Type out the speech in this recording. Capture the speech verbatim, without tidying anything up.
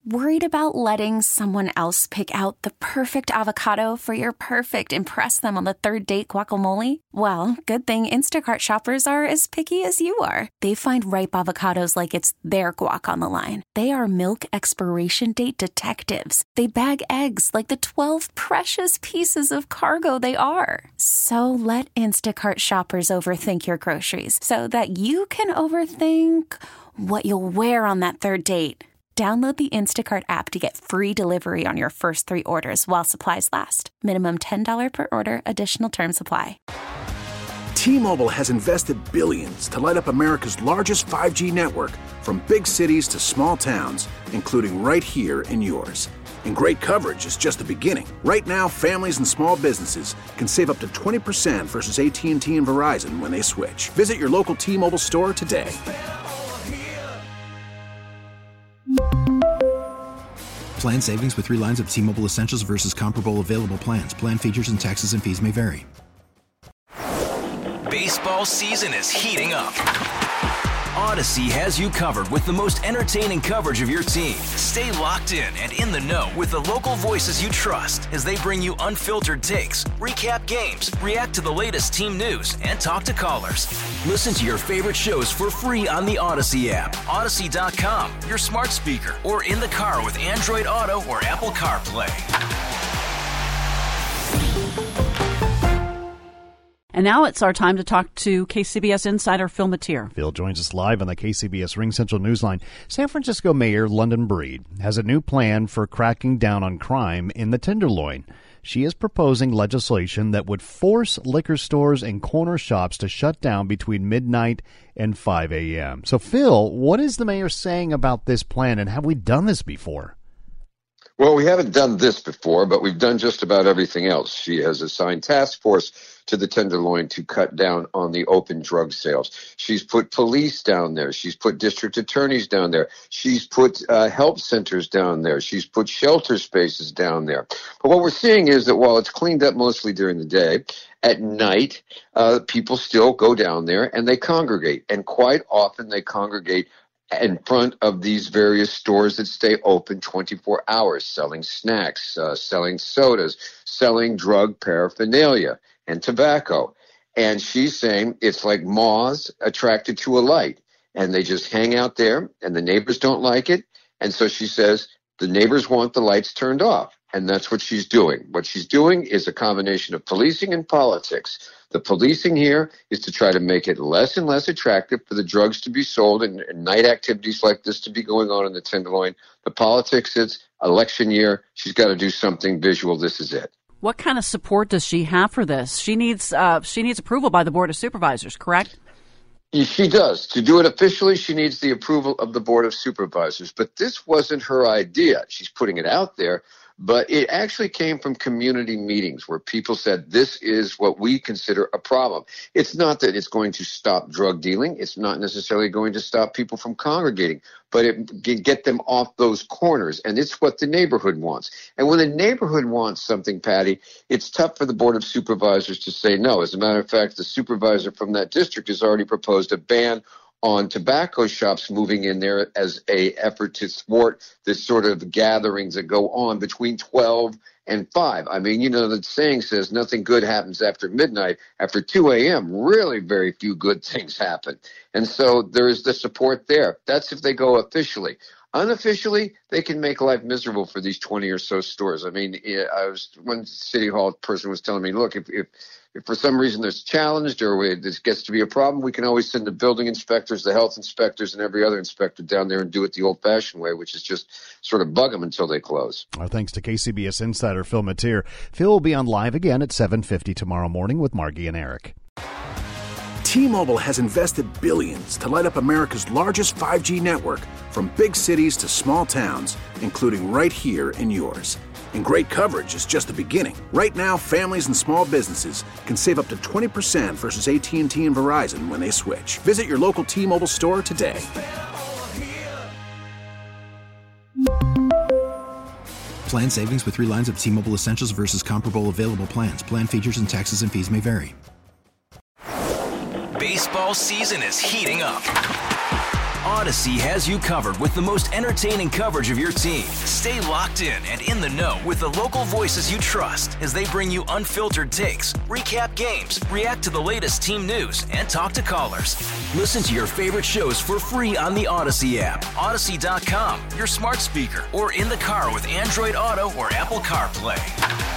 Worried about letting someone else pick out the perfect avocado for your perfect impress them on the third date guacamole? Well, good thing Instacart shoppers are as picky as you are. They find ripe avocados like it's their guac on the line. They are milk expiration date detectives. They bag eggs like the twelve precious pieces of cargo they are. So let Instacart shoppers overthink your groceries so that you can overthink what you'll wear on that third date. Download the Instacart app to get free delivery on your first three orders while supplies last. Minimum ten dollars per order. Additional terms apply. T-Mobile has invested billions to light up America's largest five G network, from big cities to small towns, including right here in yours. And great coverage is just the beginning. Right now, families and small businesses can save up to twenty percent versus A T and T and Verizon when they switch. Visit your local T-Mobile store today. Plan savings with three lines of T-Mobile Essentials versus comparable available plans. Plan features and taxes and fees may vary. Baseball season is heating up. Odyssey has you covered with the most entertaining coverage of your team. Stay locked in and in the know with the local voices you trust as they bring you unfiltered takes, recap games, react to the latest team news, and talk to callers. Listen to your favorite shows for free on the Odyssey app, Odyssey dot com, your smart speaker, or in the car with Android Auto or Apple CarPlay. And now it's our time to talk to K C B S insider Phil Matier. Phil joins us live on the K C B S Ring Central Newsline. San Francisco Mayor London Breed has a new plan for cracking down on crime in the Tenderloin. She is proposing legislation that would force liquor stores and corner shops to shut down between midnight and five a.m. So, Phil, what is the mayor saying about this plan, and have we done this before? Well, we haven't done this before, but we've done just about everything else. She has assigned task force to the Tenderloin to cut down on the open drug sales. She's put police down there. She's put district attorneys down there. She's put uh, help centers down there. She's put shelter spaces down there. But what we're seeing is that while it's cleaned up mostly during the day, at night, uh, people still go down there and they congregate. And quite often they congregate in front of these various stores that stay open twenty-four hours, selling snacks, uh, selling sodas, selling drug paraphernalia and tobacco. And she's saying it's like moths attracted to a light, and they just hang out there, and the neighbors don't like it. And so she says the neighbors want the lights turned off, and that's what she's doing. What she's doing is a combination of policing and politics. The policing here is to try to make it less and less attractive for the drugs to be sold and, and night activities like this to be going on in the Tenderloin. The politics is election year. She's got to do something visual. This is it. What kind of support does she have for this? She needs uh, she needs approval by the Board of Supervisors, correct? She does. To do it officially, she needs the approval of the Board of Supervisors. But this wasn't her idea. She's putting it out there. But it actually came from community meetings where people said this is what we consider a problem. It's not that it's going to stop drug dealing. It's not necessarily going to stop people from congregating, but it can get them off those corners. And it's what the neighborhood wants. And when the neighborhood wants something, Patty, it's tough for the Board of Supervisors to say no. As a matter of fact, the supervisor from that district has already proposed a ban on tobacco shops moving in there as a effort to thwart this sort of gatherings that go on between twelve and five. I mean, you know, the saying says nothing good happens after midnight. After two a.m., really very few good things happen. And so there is the support there. That's if they go officially. Unofficially, they can make life miserable for these twenty or so stores. I mean, I was one City Hall person was telling me, look, if, if If for some reason there's challenged or we, this gets to be a problem, we can always send the building inspectors, the health inspectors, and every other inspector down there and do it the old-fashioned way, which is just sort of bug them until they close. Our thanks to K C B S insider Phil Matier. Phil will be on live again at seven fifty tomorrow morning with Margie and Eric. T-Mobile has invested billions to light up America's largest five G network, from big cities to small towns, including right here in yours. And great coverage is just the beginning. Right now, families and small businesses can save up to twenty percent versus A T and T and Verizon when they switch. Visit your local T-Mobile store today. Plan savings with three lines of T-Mobile Essentials versus comparable available plans. Plan features and taxes and fees may vary. Baseball season is heating up. Odyssey has you covered with the most entertaining coverage of your team. Stay locked in and in the know with the local voices you trust as they bring you unfiltered takes, recap games, react to the latest team news, and talk to callers. Listen to your favorite shows for free on the Odyssey app, Odyssey dot com, your smart speaker, or in the car with Android Auto or Apple CarPlay.